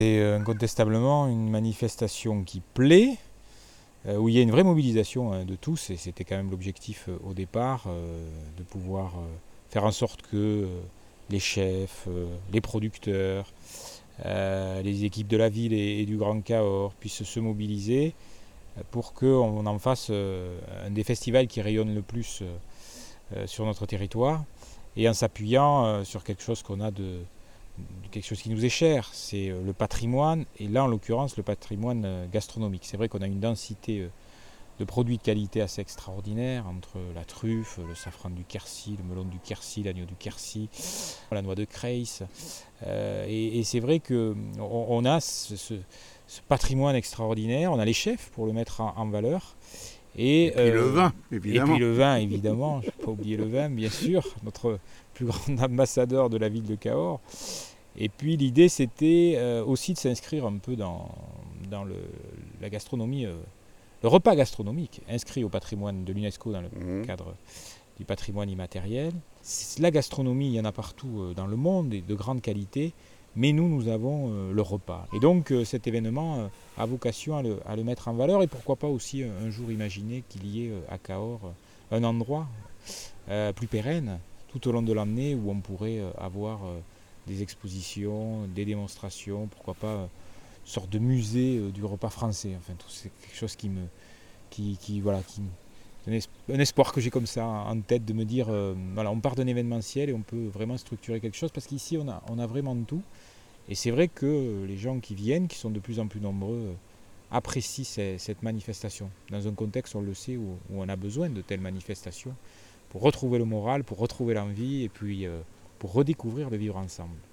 C'est incontestablement une manifestation qui plaît, où il y a une vraie mobilisation de tous, et c'était quand même l'objectif au départ, de pouvoir faire en sorte que les chefs, les producteurs, les équipes de la ville et du Grand Cahors puissent se mobiliser pour qu'on en fasse un des festivals qui rayonne le plus sur notre territoire, et en s'appuyant sur quelque chose qu'on a quelque chose qui nous est cher, c'est le patrimoine, et là en l'occurrence le patrimoine gastronomique. C'est vrai qu'on a une densité de produits de qualité assez extraordinaire, entre la truffe, le safran du Quercy, le melon du Quercy, l'agneau du Quercy, la noix de Creil. Et c'est vrai qu'on a ce patrimoine extraordinaire, on a les chefs pour le mettre en valeur. Et puis le vin, Et puis évidemment. le vin, évidemment, je ne vais pas oublier le vin, bien sûr, notre plus grand ambassadeur de la ville de Cahors. Et puis l'idée, c'était aussi de s'inscrire un peu dans la gastronomie, le repas gastronomique, inscrit au patrimoine de l'UNESCO dans le Mmh. cadre du patrimoine immatériel. La gastronomie, il y en a partout dans le monde, et de grande qualité, mais nous avons le repas. Et donc cet événement a vocation à le mettre en valeur, et pourquoi pas aussi un jour imaginer qu'il y ait à Cahors un endroit plus pérenne tout au long de l'année où on pourrait avoir des expositions, des démonstrations, pourquoi pas une sorte de musée du repas français. Enfin, c'est quelque chose voilà, un espoir que j'ai comme ça en tête, de me dire, voilà, on part d'un événementiel et on peut vraiment structurer quelque chose, parce qu'ici on a vraiment de tout. Et c'est vrai que les gens qui viennent, qui sont de plus en plus nombreux, apprécient cette manifestation. Dans un contexte, on le sait, où on a besoin de telles manifestations pour retrouver le moral, pour retrouver l'envie, et puis pour redécouvrir le vivre ensemble.